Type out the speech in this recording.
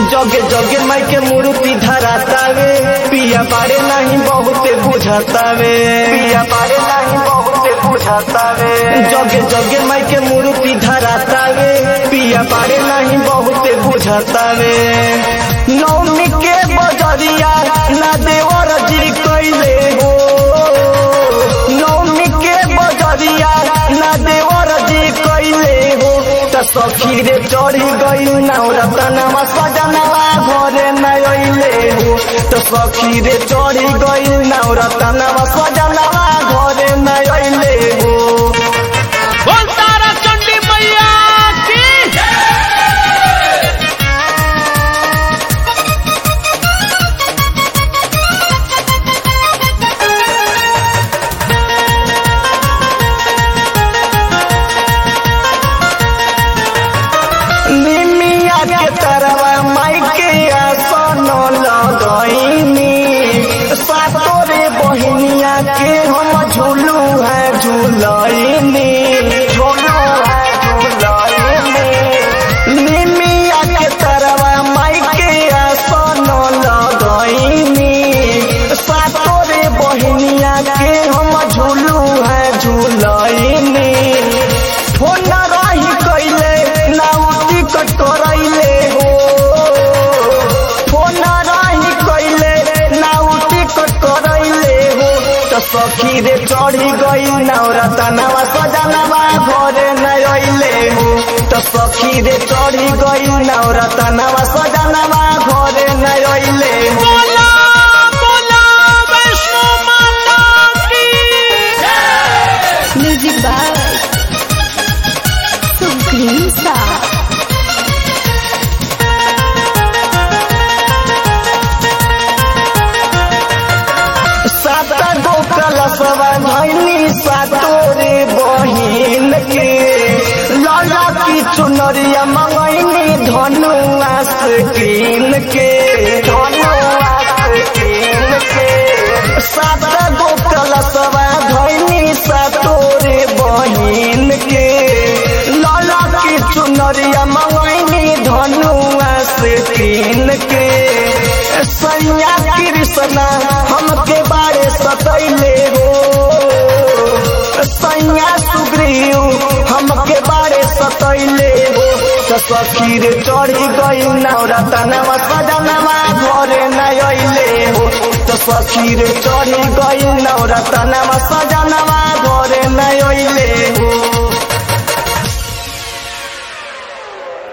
जगे जगे माई के मूर्ति धरातावे पिया बारे नहीं बहुते बुझातावे पिया बारे नहीं बहुते बुझातावे जगे जगे माई के मूर्ति धरातावे पिया बारे नहीं बहुते बुझातावे नौमी के बजरिया ना देवर जी कैले हो नौमी के बजरिया ना देवर जी कैले हो सखी रे चढ़ी गई नवरतनवा सजनवा घरे न अइले हो तो सखी रे चढ़ी गई नवरतनवा सजनवा घरे न अइले हो। बोल तारा चंडी मैया की निमिया के तरवा माई के आसन लगईनी सातोरे बहिनिया के हम झूलू है झूलईनी झूलू है झूलईनी निमिया के तरवा माई के आसन लगईनी सातोरे बहिनिया के हम झूलू है झूलईनी फोन रही कैले नाउती कट करैले हो फोन रही कैले नाउती कट करैले हो तो सखी रे चढ़ी गई नवरतनवा सजनवा घरे न अइले हो तो सखी रे चढ़ी गई नवरतनवा सजनवा घरे न अइले हो। बोला बोला वैष्णो माता की म्यूजिक बाय सुप्रीम स्टार। साता गो कलशवा भैनी सातोरे बहिन के लाला की चुनरिया मंगैनी धनुआ से कीन के धनुआ से कीन के साता गो कलशवा भैनी सातोरे बहिन के लाला की चुनरिया मंगैनी धनुआ से कीन के सैया कृष्णा हमके बारे सतैले हो सैया सुग्रीव हमके बारे सतैले हो तो सखी रे चढ़ी गई नवरतनवा सजनवा घरे न अइले हो तो सखी रे चढ़ी गई नवरतनवा सजनवा घरे न